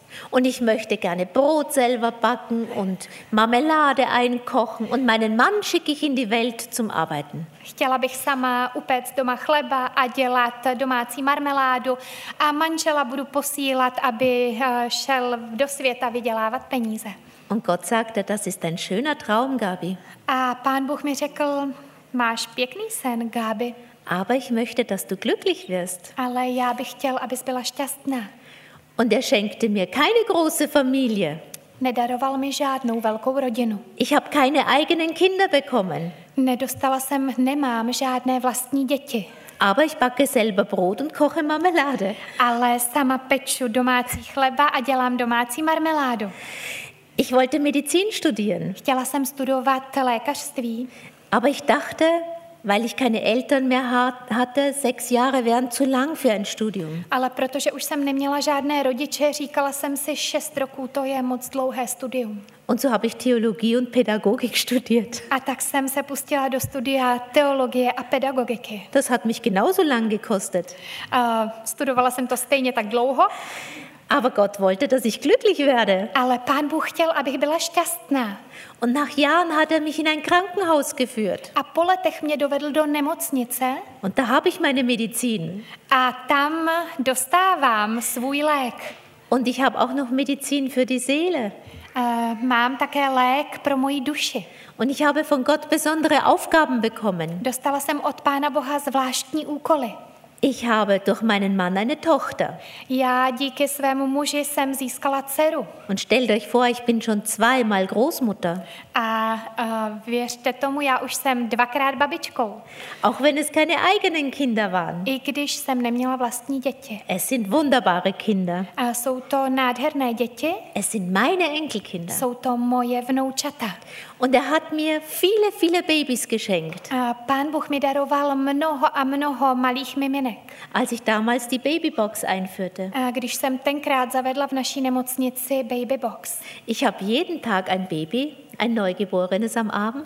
Und ich möchte gerne Brot selber backen und Marmelade einkochen und meinen Mann schicke ich in die Welt zum Arbeiten. Chtěla bych sama upéct doma chleba a dělat domácí marmeládu a manžela budu posílat, aby eh, šel do světa vydělávat peníze. Und Gott sagte, das ist ein schöner Traum, Gabi. A Pán Bůh mi řekl, máš pěkný sen, Gabi, Aber ich möchte, dass du glücklich wirst. ale já bych chtěl, abys byla šťastná. Und er schenkte mir keine große Familie. Nedaroval mi žádnou velkou rodinu. Ich habe keine eigenen Kinder bekommen. Nedostala jsem, nemám žádné vlastní děti, Aber ich backe selber Brot und koche Marmelade. ale sama peču domácí chleba a dělám domácí marmeládu. Ich wollte Medizin studieren. Chtěla jsem studovat lékařství, Aber ich dachte, weil ich keine Eltern mehr ha- hatte, sechs Jahre wären zu lang für ein Studium. ale protože už jsem neměla žádné rodiče, říkala jsem si, šest roků to je moc dlouhé studium. Und so habe ich Theologie und Pädagogik studiert. A tak jsem se pustila do studia teologie a pedagogiky. Das hat mich genauso lang gekostet. Uh, studovala jsem to stejně tak dlouho, Aber Gott wollte, dass ich glücklich werde. ale Pán Bůh chtěl, abych byla šťastná. Und nach Jahren hat er mich in ein Krankenhaus geführt. A po letech mě dovedl do nemocnice Und da habe ich meine Medizin. a tam dostávám svůj lék. Und ich habe auch noch Medizin für die Seele. Uh, mám také lék pro moji duši. Und ich habe von Gott besondere Aufgaben bekommen. Dostala jsem od Pána Boha zvláštní úkoly. Ich habe durch meinen Mann eine Tochter. Já díky svému muži jsem získala dceru. Und stellt euch vor, ich bin schon zweimal Großmutter. A uh, věřte tomu, já už jsem dvakrát babičkou. Auch wenn es keine eigenen Kinder waren. I když jsem neměla vlastní děti. Es sind wunderbare Kinder. A jsou to nádherné děti, Es sind meine Enkelkinder. jsou to moje vnoučata. Und er hat mir viele, viele Babys geschenkt, A Pán Bůh mi daroval mnoho a mnoho malých miminek. als ich damals die Babybox einführte. A když jsem tenkrát zavedla v naší nemocnici baby box. Ich habe jeden Tag ein Baby, ein Neugeborenes am Arm.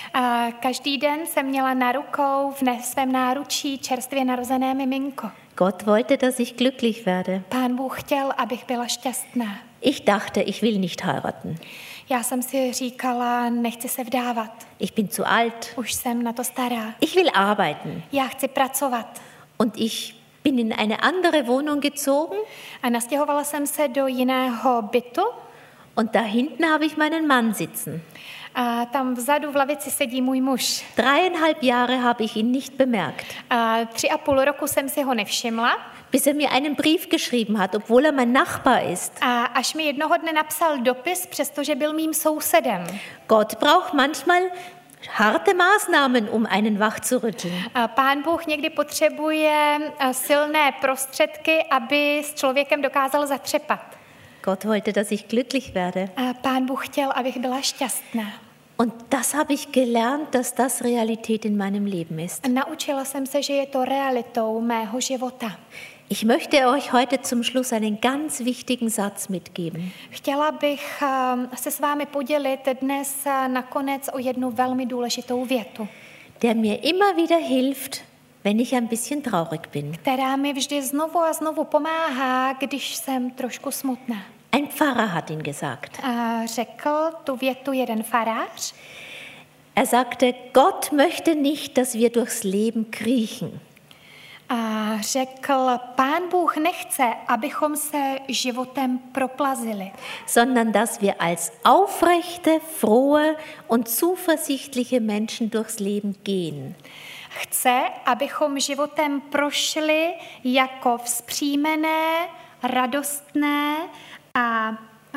A každý den jsem měla na rukou v ne- svém náručí čerstvě narozené miminko. Gott wollte, dass ich glücklich werde. Pán Bůh chtěl, abych byla šťastná. Ich dachte, ich will nicht heiraten. Já jsem si říkala, nechci se vdávat. Ich bin zu alt. Už jsem na to stará. Ich will arbeiten. Já chci pracovat. Und ich bin in eine andere Wohnung gezogen. A nastěhovala jsem se do jiného bytu. Und da hinten habe ich meinen Mann sitzen. A tam vzadu v lavici sedí můj muž. Dreieinhalb Jahre habe ich ihn nicht bemerkt, A tři a půl roku jsem si ho nevšimla. bis er mir einen Brief geschrieben hat, obwohl er mein Nachbar ist. A až mi jednoho dne napsal dopis, přestože byl mým sousedem. Gott braucht manchmal harte Maßnahmen, um einen wach zu rütteln. A Pán Bůh někdy potřebuje a, silné prostředky, aby s člověkem dokázal zatřepat. Gott wollte, dass ich glücklich werde. A Pán Bůh chtěl, abych byla šťastná. Und das habe ich gelernt, dass das Realität in meinem Leben ist. A naučila jsem se, že je to realitou mého života. Ich möchte euch heute zum Schluss einen ganz wichtigen Satz mitgeben. Chtěla bych a, se s vámi podělit dnes a, nakonec o jednu velmi důležitou větu, Der mir immer wieder hilft, wenn ich ein bisschen traurig bin. která mi vždy znovu a znovu pomáhá, když jsem trošku smutná. Ein Pfarrer hat ihn gesagt. A řekl tu větu jeden farář. Er sagte, Gott möchte nicht, dass wir durchs Leben kriechen. A řekl, Pán Bůh nechce, abychom se životem proplazili, sondern dass wir als aufrechte, frohe und zuversichtliche Menschen durchs Leben gehen. chce, abychom životem prošli jako vzpřímené, radostné a, a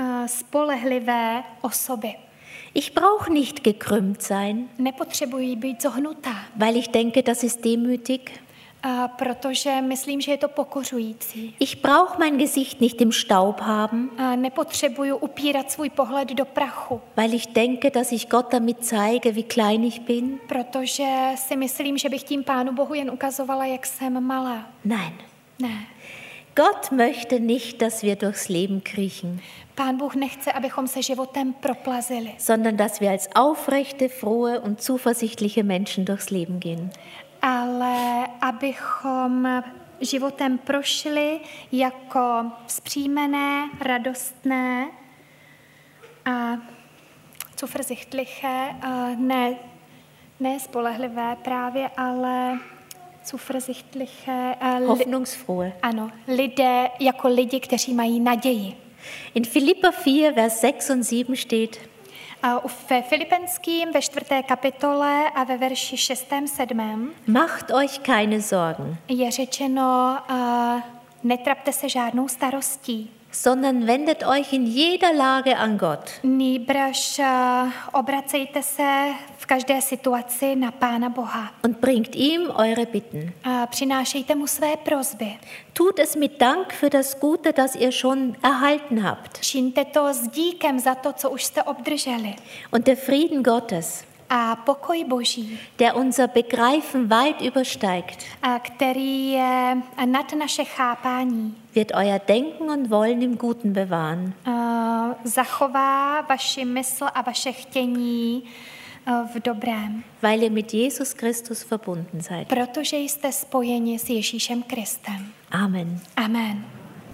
spolehlivé osoby. Ich brauche nicht gekrümmt sein, Nepotřebuji být zohnutá, weil ich denke, das ist demütig. a protože myslím, že je to pokořující. Ich brauche mein Gesicht nicht im Staub haben, A nepotřebuju upírat svůj pohled do prachu, weil ich denke, dass ich Gott damit zeige, wie klein ich bin. protože si myslím, že bych tím Pánu Bohu jen ukazovala, jak jsem malá. Nein, Ne. Gott möchte nicht, dass wir durchs Leben kriechen, Pán Bůh nechce, abychom se životem proplazili, sondern dass wir als aufrechte, frohe und zuversichtliche Menschen durchs Leben gehen. ale abychom životem prošli jako vzpřímené, radostné a zuversichtliche, ne, ne spolehlivé právě, ale zuversichtliche. Hoffnungsfrohe. Ano, lidé jako lidi, kteří mají naději. In Philipper vier, Vers sechs und sieben steht: Ve Filipenským ve čtvrté kapitole a ve verši šestém, sedmém Macht euch keine Sorgen, je řečeno, uh, netrapte se žádnou starostí, sondern wendet euch in jeder Lage an Gott. nýbrž uh, obracejte se v každé situaci na Pána Boha. Und bringt ihm eure Bitten. Uh, přinášejte mu své prosby. Tut es mit Dank für das Gute, das ihr schon erhalten habt. Čiňte to s díkem za to, co už jste obdrželi. Und der Frieden Gottes, A pokoj Boží, der unser Begreifen weit übersteigt, a který je nad naše chápání, wird euer Denken und Wollen im Guten bewahren. uh, zachová vaši mysl a vaše chtění uh, v dobrém. Weil ihr mit Jesus Christus verbunden seid. Protože jste spojeni s Ježíšem Kristem. Amen. Amen.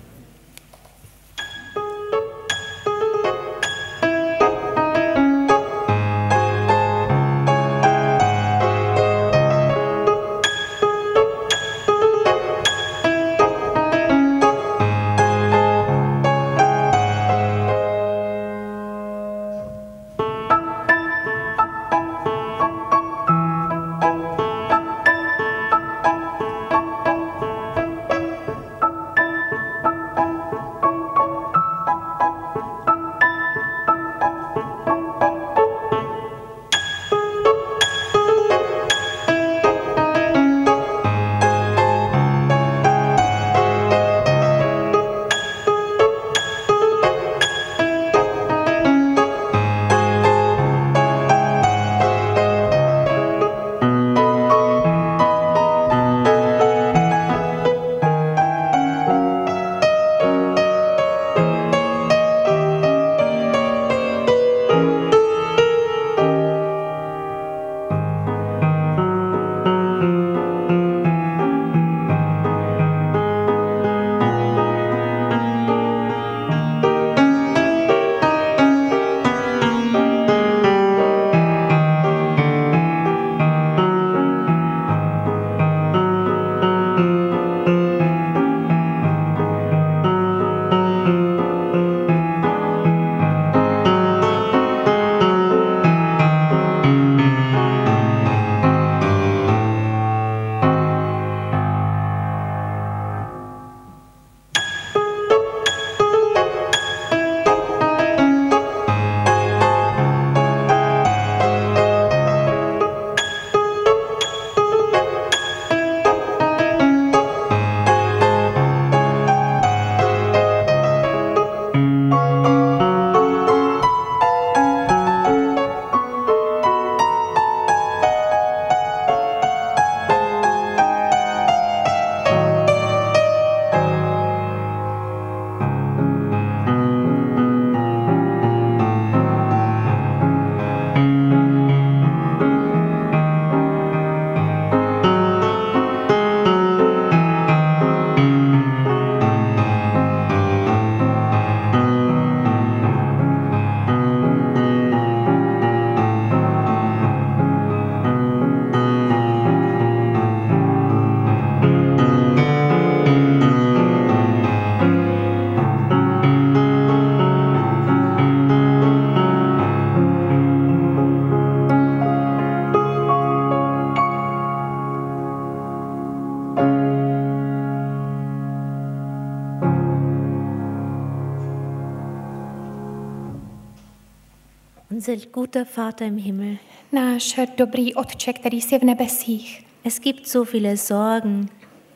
Unser guter Vater im Himmel, Náš dobrý Otče, který jsi v nebesích. es gibt so viele Sorgen,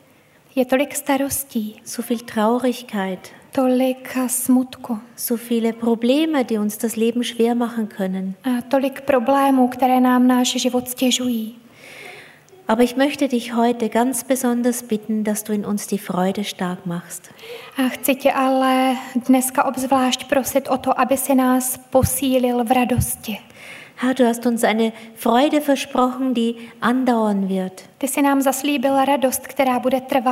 Je tolik starostí, so viel Traurigkeit, tolik smutku, so viele Probleme, die uns das Leben schwer machen können. a tolik problémů, které nám náš život stěžují. Aber ich möchte dich heute ganz besonders bitten, dass du in uns die Freude stark machst. A chci tě ale dneska obzvlášť prosit o to, aby si nás posílil v radosti. Herr, du hast uns eine Freude versprochen, die andauern wird. Ty jsi nám zaslíbil radost, která bude trvalá.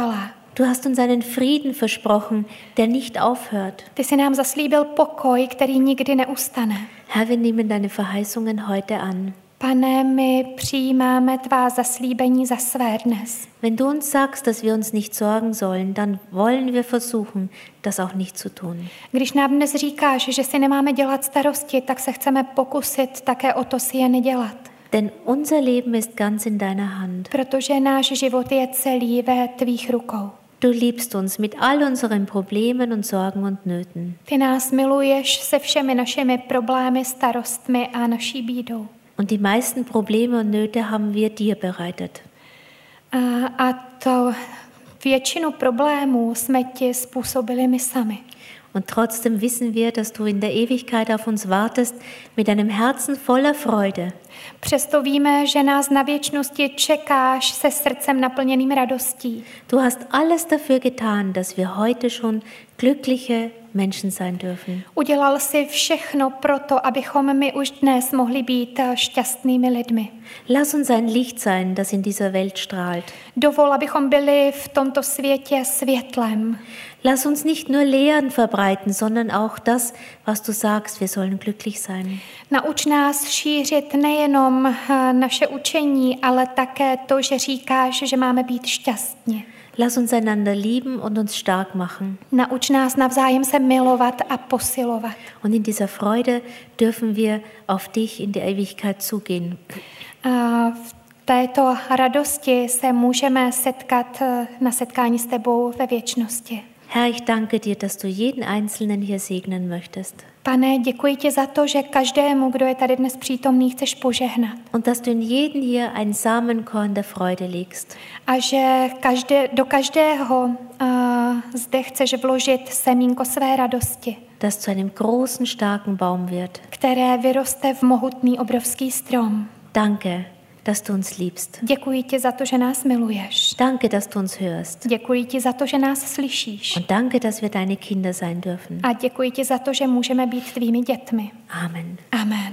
Du hast uns einen Frieden versprochen, der nicht aufhört. Ty jsi nám zaslíbil pokoj, který nikdy neustane. Herr, wir nehmen deine Verheißungen heute an. Pane, my přijímáme tvá zaslíbení za své dnes. Wenn du uns sagst, dass wir uns nicht sorgen sollen, dann wollen wir versuchen, das auch nicht zu tun. Když nám dnes říkáš, že si nemáme dělat starosti, tak se chceme pokusit také o to si je nedělat. Denn unser Leben ist ganz in deiner Hand. Protože náš život je celý ve tvých rukou. Du liebst uns mit all unseren Problemen und Sorgen und Nöten. Ty nás miluješ se všemi našimi problémy, starostmi a naší bídou. Und die meisten Probleme und Nöte haben wir dir bereitet. A, a to většinu problémů jsme ti způsobili my sami. Und trotzdem wissen wir, dass du in der Ewigkeit auf uns wartest mit einem Herzen voller Freude. Přesto víme, že nás na věčnosti čekáš se srdcem naplněným radostí. Du hast alles dafür getan, dass wir heute schon glückliche Menschen sein dürfen. Udělal jsi všechno proto, abychom my už dnes mohli být šťastnými lidmi. Lass uns ein Licht sein, das in dieser Welt strahlt. Dovol, abychom byli v tomto světě světlem. Lass uns nicht nur Lehren verbreiten, sondern auch das, was du sagst, wir sollen glücklich sein. Nauč nás šířit nejenom naše učení, ale také to, že říkáš, že máme být šťastní. Lass uns einander lieben und uns stark machen. Nauč nás navzájem se milovat a posilovat. Und in dieser Freude dürfen wir auf dich in die Ewigkeit zugehen. A v této radosti se můžeme setkat na setkání s tebou ve věčnosti. Herr, ich danke dir, dass du jeden Einzelnen hier segnen möchtest. Pane, děkuji ti za to, že každému, kdo je tady dnes přítomný, chceš požehnat. Und dass du in jeden hier ein Samenkorn der Freude legst. A že každé, do každého uh, zde chceš vložit semínko své radosti. Das zu einem großen, starken Baum wird. Které vyroste v mohutný obrovský strom. Danke, dass du uns liebst. Děkuji ti za to, že nás miluješ. Danke, dass du uns hörst. Děkuji ti za to, že nás slyšíš. Und danke, dass wir deine Kinder sein dürfen. A děkuji ti za to, že můžeme být tvými dětmi. Amen. Amen.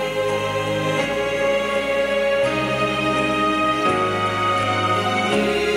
You.